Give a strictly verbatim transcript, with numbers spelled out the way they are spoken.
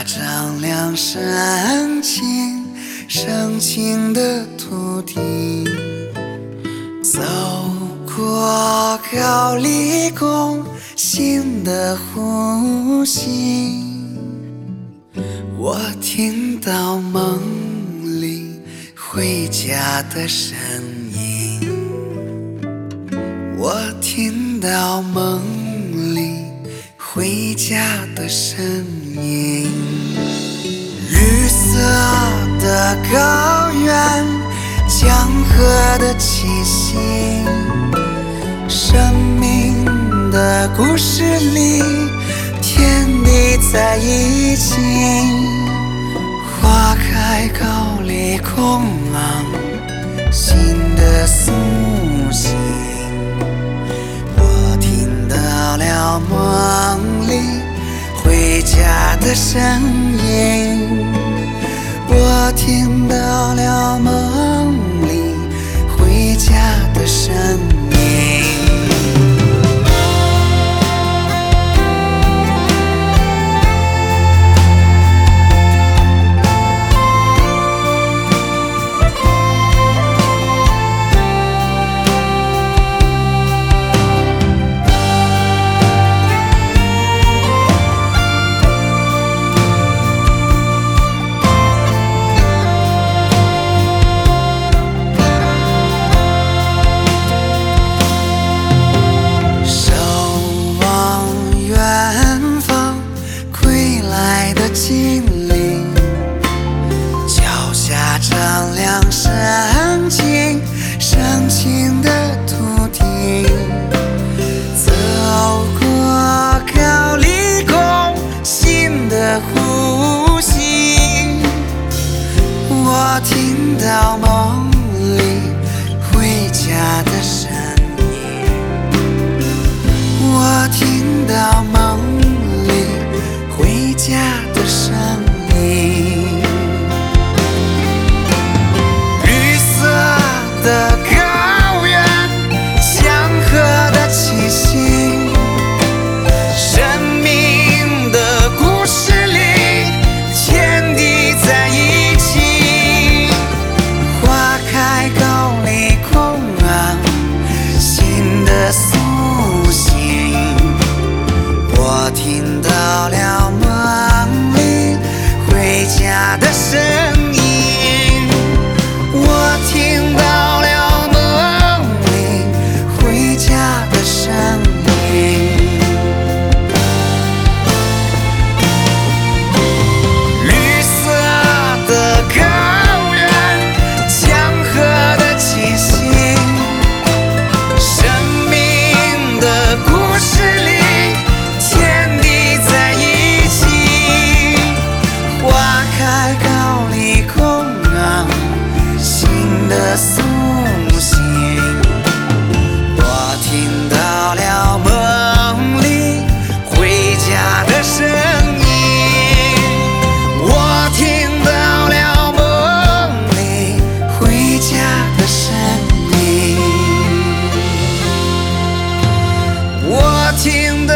丈量深情，深情的土地。走过高丽宫，新的呼吸。我听到梦里回家的声音，我听到梦里回家的声音。绿色的高原，江河的气息，生命的故事里，天地在一起。花开高丽空朗，新的苏醒。我听到了梦里回家的声音，我听到了梦里回家的声音。精灵，脚下丈量深情，深情的土地。走过高丽宫，新的呼吸。我听到梦里回家的声音，我听到梦里回家的声音。绿色的高原，江河的气息，生命的故事里，天地在一起。花开高丽空朗，新的苏醒。我听到了梦里回家的声音，我听到了梦里回家的声音。绿色的高原，江河的气息，生命的故事里，天地在一起。花开高丽空朗，新的苏醒。我听到了梦里回家的声音，我听到了梦里回家的声音，我听